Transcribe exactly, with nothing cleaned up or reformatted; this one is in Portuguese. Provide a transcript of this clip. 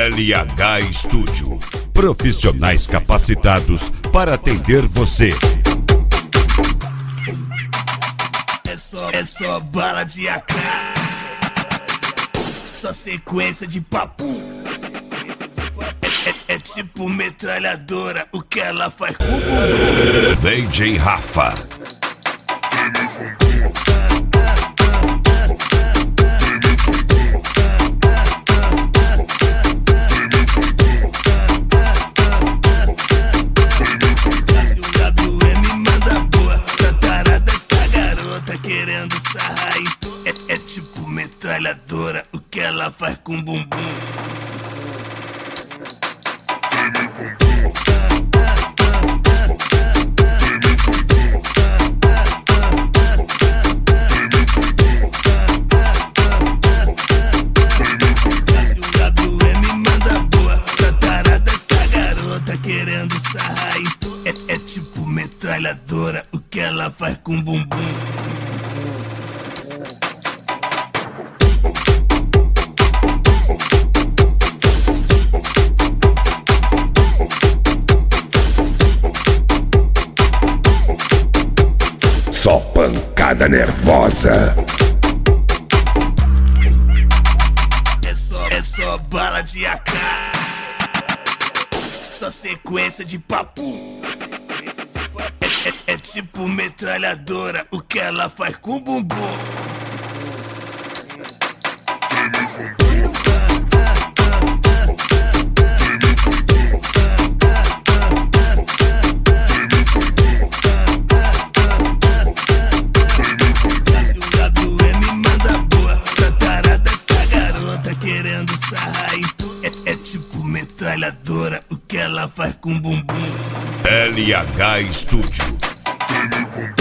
L H Studio. Profissionais capacitados para atender você. É só, é só bala de A K, só sequência de papo. É, é, é tipo metralhadora, o que ela faz com o bumbum. D J Rafa. Querendo sarrar em tu. É, é tipo metralhadora, o que ela faz com o bumbum. W M manda boa, tá tarada essa garota querendo sarrar em tu. É, é tipo metralhadora, o que ela faz com o bumbum. Só pancada nervosa. É só, é só bala de A K, só sequência de papo. É, é, é tipo metralhadora, o que ela faz com o bumbum. Querendo sarrar em tu. É, é tipo metralhadora, o que ela faz com o bumbum. L H Studio.